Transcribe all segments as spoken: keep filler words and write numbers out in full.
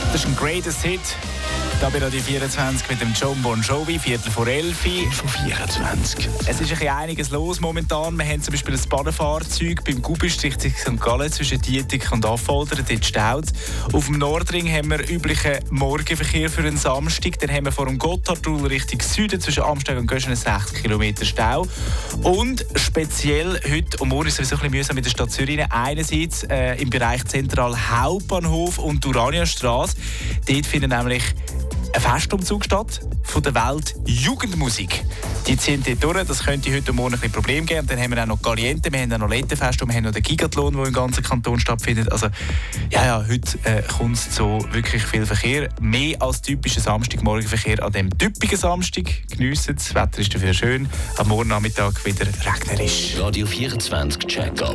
Das ist ein Greatest Hit. Da bei Radio vierundzwanzig mit dem John Bon Jovi, Viertel vor elf. Schon vierundzwanzig. Es ist ein bisschen einiges los momentan. Wir haben zum Beispiel ein Bahnfahrzeug beim Gubisch Richtung Sankt Gallen zwischen Dietik und Affoltern. Dort staut. Auf dem Nordring haben wir üblichen Morgenverkehr für einen Samstag. Dann haben wir vor dem Gotthardtunnel Richtung Süden zwischen Amsteg und Göschen sechzig Kilometer Stau. Und speziell heute und morgen ist es sowieso ein bisschen mühsam mit der Stadt Zürich. Einerseits äh, im Bereich Zentral Hauptbahnhof und Uraniastraße. Dort finden nämlich ein Festumzug statt von der Welt Jugendmusik. Die ziehen dort durch. Das könnte heute und morgen ein Problem geben. Und dann haben wir auch noch Caliente, wir haben auch noch Lettenfest und wir haben noch den Gigathlon, der im ganzen Kanton stattfindet. Also ja, ja, heute äh, kommt es zu wirklich viel Verkehr. Mehr als typischer Samstagmorgenverkehr an diesem typischen Samstag. Geniessen es, das Wetter ist dafür schön. Am Morgennachmittag wieder regnerisch. Radio vierundzwanzig Check-up.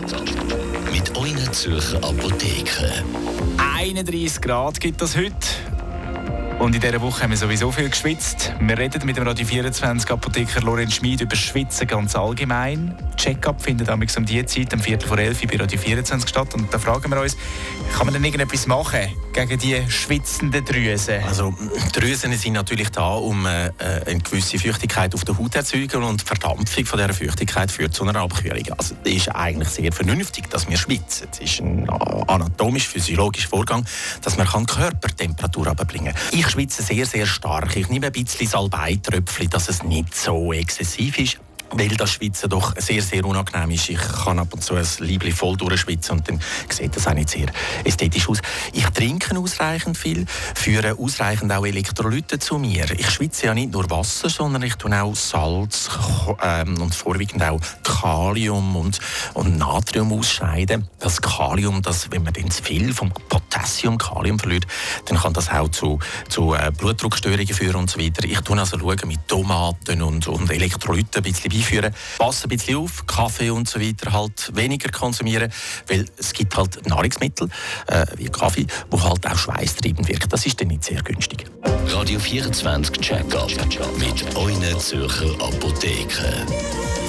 Mit euren Zürcher Apotheken. einunddreissig Grad gibt es heute. Und in dieser Woche haben wir sowieso viel geschwitzt. Wir reden mit dem Radio vierundzwanzig Apotheker Lorenz Schmid über Schwitzen ganz allgemein. Check-up findet um diese Zeit, um Viertel vor elf bei Radio vierundzwanzig statt. Und da fragen wir uns, kann man denn irgendetwas machen gegen die schwitzenden Drüsen? Also Drüsen sind natürlich da, um äh, eine gewisse Feuchtigkeit auf der Haut zu erzeugen, und die Verdampfung von dieser Feuchtigkeit führt zu einer Abkühlung. Also es ist eigentlich sehr vernünftig, dass wir schwitzen. Es ist ein anatomisch-physiologischer Vorgang, dass man die Körpertemperatur runterbringen kann. Ich schwitze sehr, sehr stark. Ich nehme ein bisschen Salbeitröpfchen, dass es nicht so exzessiv ist, weil das Schwitzen doch sehr, sehr unangenehm ist. Ich kann ab und zu ein Liebli voll durchschwitzen und dann sieht das auch nicht sehr ästhetisch aus. Ich trinke ausreichend viel, führe ausreichend auch Elektrolyte zu mir. Ich schwitze ja nicht nur Wasser, sondern ich tue auch Salz ähm, und vorwiegend auch Kalium und, und Natrium ausscheiden. Das Kalium, das, wenn man dann zu viel vom Potassium, Kalium verliert, dann kann das auch zu, zu äh, Blutdruckstörungen führen und so weiter. Ich tue also schauen mit Tomaten und, und Elektrolyten ein bisschen beiführen. Pass ein bisschen auf, Kaffee und so weiter halt weniger konsumieren, weil es gibt halt Nahrungsmittel, äh, wie Kaffee, wo halt auch schweißtreibend wirkt. Das ist dann nicht sehr günstig. Radio vierundzwanzig Check-up mit euren Zürcher Apotheken.